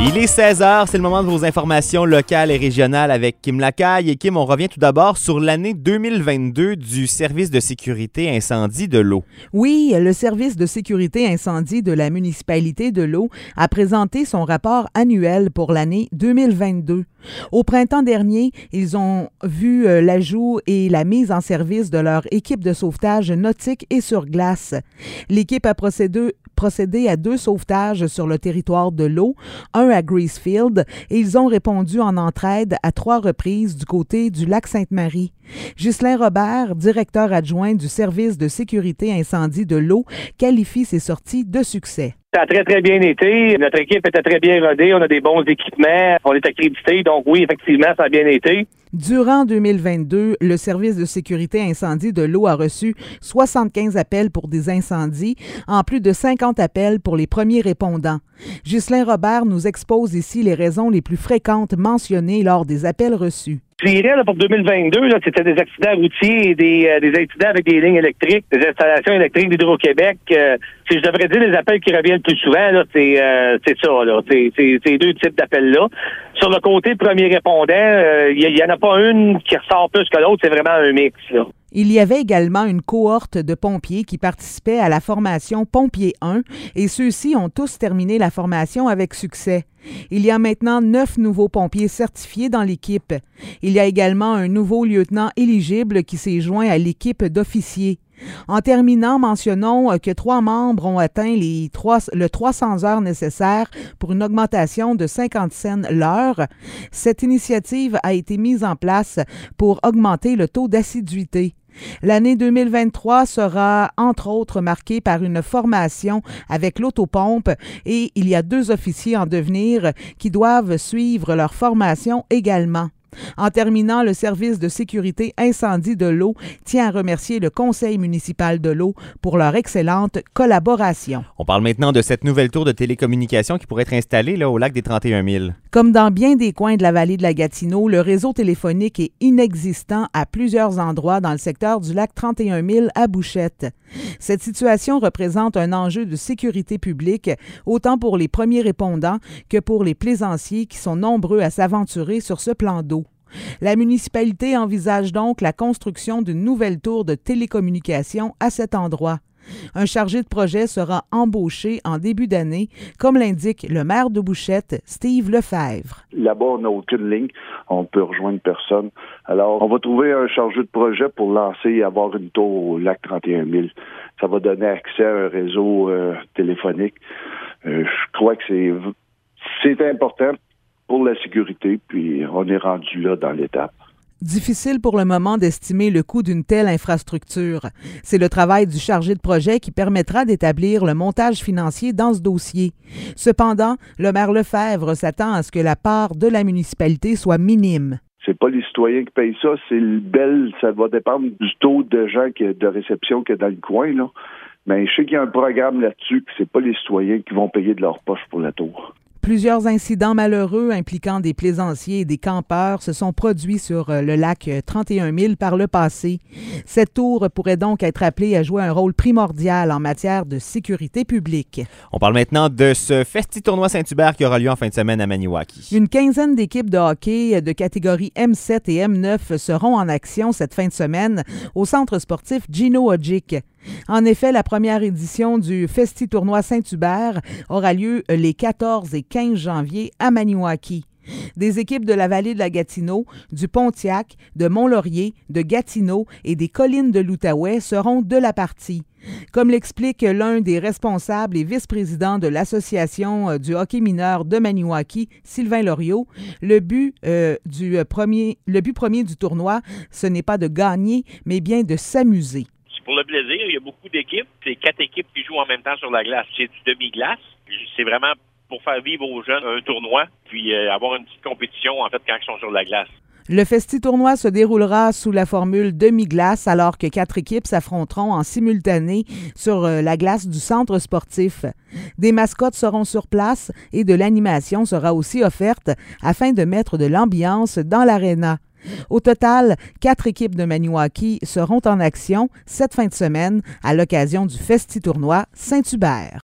Il est 16h, c'est le moment de vos informations locales et régionales avec Kim Lacaille. Et Kim, on revient tout d'abord sur l'année 2022 du Service de sécurité incendie de l'eau. Oui, le Service de sécurité incendie de la municipalité de l'eau a présenté son rapport annuel pour l'année 2022. Au printemps dernier, ils ont vu l'ajout et la mise en service de leur équipe de sauvetage nautique et sur glace. L'équipe a procédé à 2 sauvetages sur le territoire de l'eau, un à Greasefield, et ils ont répondu en entraide à 3 reprises du côté du lac Sainte-Marie. Ghislain Robert, directeur adjoint du Service de sécurité incendie de l'eau, qualifie ces sorties de succès. Ça a très, très bien été. Notre équipe était très bien rodée. On a des bons équipements. On est accrédité. Donc oui, effectivement, ça a bien été. Durant 2022, le Service de sécurité incendie de l'eau a reçu 75 appels pour des incendies, en plus de 50 appels pour les premiers répondants. Ghislain Robert nous expose ici les raisons les plus fréquentes mentionnées lors des appels reçus. Je dirais, pour 2022, c'était des accidents routiers et des incidents avec des lignes électriques, des installations électriques d'Hydro-Québec. Si je devrais dire les appels qui reviennent le plus souvent, là, c'est ça. Là. C'est ces 2 types d'appels-là. Sur le côté premier répondant, il y en a pas une qui ressort plus que l'autre. C'est vraiment un mix, là. Il y avait également une cohorte de pompiers qui participaient à la formation Pompier 1 et ceux-ci ont tous terminé la formation avec succès. Il y a maintenant 9 nouveaux pompiers certifiés dans l'équipe. Il y a également un nouveau lieutenant éligible qui s'est joint à l'équipe d'officiers. En terminant, mentionnons que 3 membres ont atteint le 300 heures nécessaires pour une augmentation de 50 cents l'heure. Cette initiative a été mise en place pour augmenter le taux d'assiduité. L'année 2023 sera, entre autres, marquée par une formation avec l'autopompe et il y a 2 officiers en devenir qui doivent suivre leur formation également. En terminant, le Service de sécurité incendie de l'eau tient à remercier le Conseil municipal de l'eau pour leur excellente collaboration. On parle maintenant de cette nouvelle tour de télécommunications qui pourrait être installée là, au lac des 31 000. Comme dans bien des coins de la vallée de la Gatineau, le réseau téléphonique est inexistant à plusieurs endroits dans le secteur du lac 31 000 à Bouchette. Cette situation représente un enjeu de sécurité publique, autant pour les premiers répondants que pour les plaisanciers qui sont nombreux à s'aventurer sur ce plan d'eau. La municipalité envisage donc la construction d'une nouvelle tour de télécommunications à cet endroit. Un chargé de projet sera embauché en début d'année, comme l'indique le maire de Bouchette, Steve Lefebvre. Là-bas, on n'a aucune ligne. On peut rejoindre personne. Alors, on va trouver un chargé de projet pour lancer et avoir une tour au lac 31 000. Ça va donner accès à un réseau téléphonique. Je crois que c'est important pour la sécurité, puis on est rendu là dans l'étape. Difficile pour le moment d'estimer le coût d'une telle infrastructure. C'est le travail du chargé de projet qui permettra d'établir le montage financier dans ce dossier. Cependant, le maire Lefebvre s'attend à ce que la part de la municipalité soit minime. C'est pas les citoyens qui payent ça, ça va dépendre du taux de gens de réception qu'il y a dans le coin, là. Mais je sais qu'il y a un programme là-dessus, que c'est pas les citoyens qui vont payer de leur poche pour la tour. Plusieurs incidents malheureux impliquant des plaisanciers et des campeurs se sont produits sur le lac 31 000 par le passé. Cette tour pourrait donc être appelée à jouer un rôle primordial en matière de sécurité publique. On parle maintenant de ce Festi-Tournoi Saint-Hubert qui aura lieu en fin de semaine à Maniwaki. Une quinzaine d'équipes de hockey de catégorie M7 et M9 seront en action cette fin de semaine au centre sportif Gino Odjick. En effet, la première édition du Festi-Tournoi Saint-Hubert aura lieu les 14 et 15 janvier à Maniwaki. Des équipes de la vallée de la Gatineau, du Pontiac, de Mont-Laurier, de Gatineau et des collines de l'Outaouais seront de la partie. Comme l'explique l'un des responsables et vice-président de l'Association du hockey mineur de Maniwaki, Sylvain Loriot, le but premier du tournoi, ce n'est pas de gagner, mais bien de s'amuser. Pour le plaisir, il y a beaucoup d'équipes. C'est 4 équipes qui jouent en même temps sur la glace. C'est du demi-glace. C'est vraiment pour faire vivre aux jeunes un tournoi, puis avoir une petite compétition, en fait, quand ils sont sur la glace. Le Festi-Tournoi se déroulera sous la formule demi-glace alors que 4 équipes s'affronteront en simultané sur la glace du centre sportif. Des mascottes seront sur place et de l'animation sera aussi offerte afin de mettre de l'ambiance dans l'aréna. Au total, 4 équipes de Maniwaki seront en action cette fin de semaine à l'occasion du Festi-Tournoi Saint-Hubert.